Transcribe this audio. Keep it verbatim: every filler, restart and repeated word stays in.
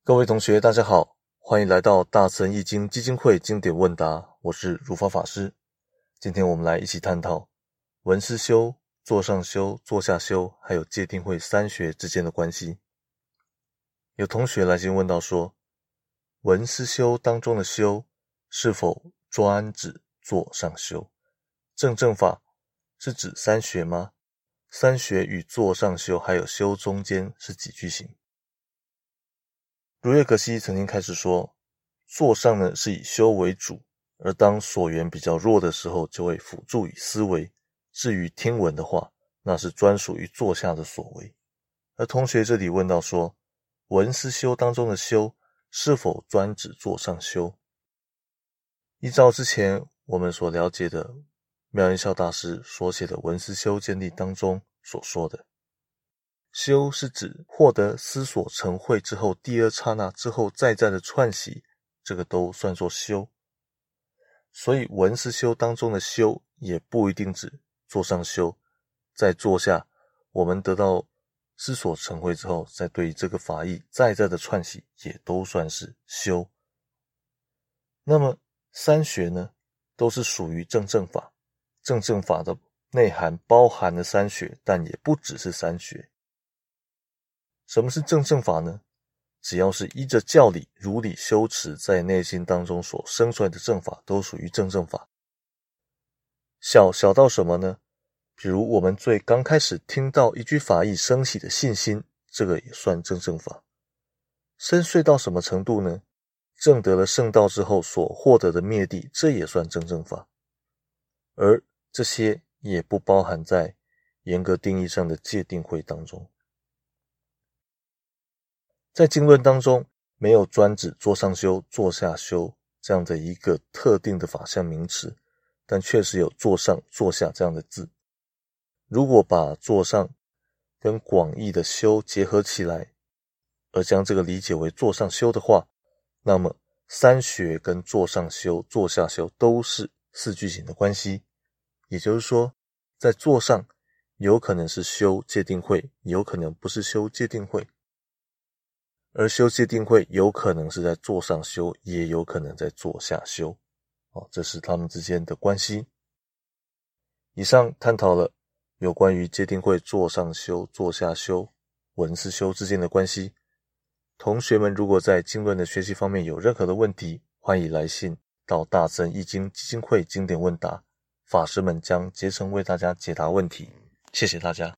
各位同学大家好，欢迎来到大乘易经基金会经典问答，我是如法法师。今天我们来一起探讨文思修、座上修、座下修还有戒定慧三学之间的关系。有同学来信问到说，文思修当中的修是否专指座上修？正正法是指三学吗？三学与座上修还有修中间是几句型？如约可希曾经开始说，座上呢是以修为主，而当所缘比较弱的时候，就会辅助于思维。至于听闻的话，那是专属于座下的所为。而同学这里问到说，文思修当中的修是否专指座上修？依照之前我们所了解的妙音笑大师所写的文思修见地当中所说的，修是指获得思所成慧之后第二刹那之后再在的串习，这个都算作修。所以文思修当中的修也不一定指座上修，在座下我们得到思所成慧之后，再对于这个法义再在的串习也都算是修。那么三学呢，都是属于正正法，正正法的内涵包含了三学，但也不只是三学。什么是正正法呢？只要是依着教理如理修持在内心当中所生出来的正法，都属于正正法。小小到什么呢？比如我们最刚开始听到一句法义升起的信心，这个也算正正法。深邃到什么程度呢？证得了圣道之后所获得的灭地，这也算正正法。而这些也不包含在严格定义上的戒定慧当中。在经论当中，没有专指座上修、座下修这样的一个特定的法相名词，但确实有座上、座下这样的字。如果把座上跟广义的修结合起来，而将这个理解为座上修的话，那么三学跟座上修、座下修都是四句型的关系。也就是说，在座上有可能是修戒定慧，有可能不是修戒定慧。而修戒定慧有可能是在座上修，也有可能在座下修，哦，这是他们之间的关系。以上探讨了有关于戒定慧座上修、座下修、文思修之间的关系。同学们如果在经论的学习方面有任何的问题，欢迎来信到大乘易经基金会经典问答，法师们将竭诚为大家解答问题。谢谢大家。